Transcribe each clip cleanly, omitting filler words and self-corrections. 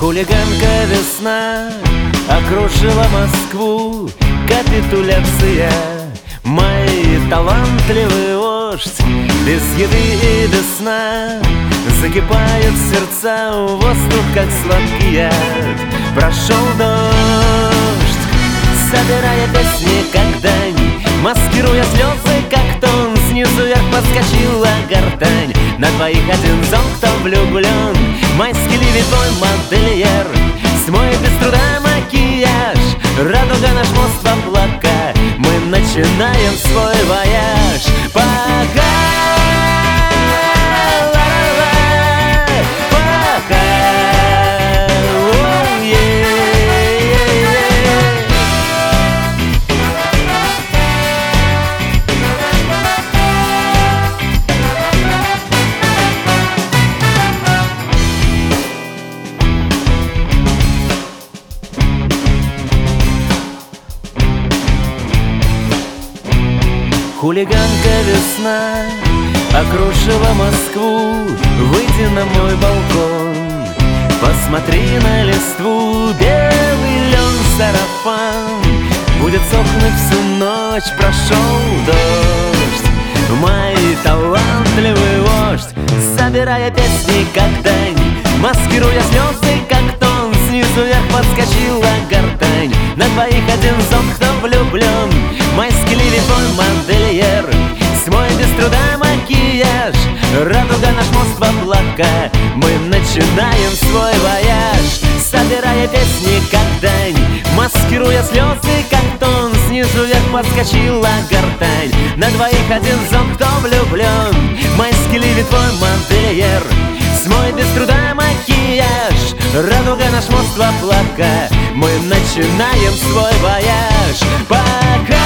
Хулиганка весна окружила Москву. Капитуляция, мой талантливый вождь. Без еды и без сна закипают сердца, воздух как сладкий яд. Прошел дождь, собирая песни как дань, маскируя слезы как тон. Снизу вверх подскочила гортань. На двоих один зон, кто влюблен. Майский ливень твой модельер, смой без труда макияж. Радуга наш мост в облака, мы начинаем свой вояж. Пока, пока, Хулиганка весна окружила Москву. Выйди на мой балкон, посмотри на листву. Белый лен сарафан будет сохнуть всю ночь. Прошел дождь, мой талантливый вождь, собирая песни как дань, маскируя слезы как тон. Снизу вверх подскочила гортань. На двоих один зон, кто влюблен. Майский ливень твой модельер, смой без труда макияж. Радуга наш мост в облака, мы начинаем свой вояж. Собирая песни как дань, маскируя слезы как тон. Снизу вверх подскочила гортань. На двоих один зон, кто влюблен. Майский ливень твой модельер, смой без труда макияж. Радуга наш мост в облака, мы начинаем свой вояж. Пока,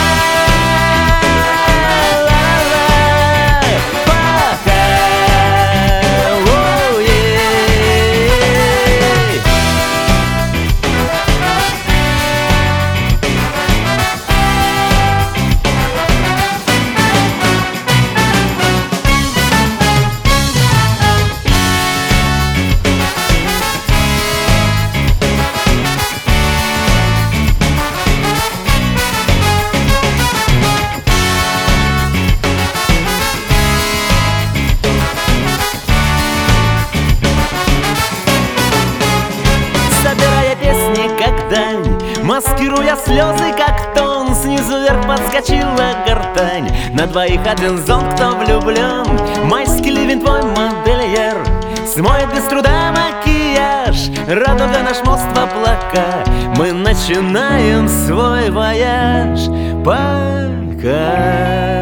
маскируя слезы как тон. Снизу вверх подскочила гортань. На двоих один зон, кто влюблен. Майский ливень твой модельер, смоет без труда макияж. Радуга наш мост в облака, мы начинаем свой вояж. Пока.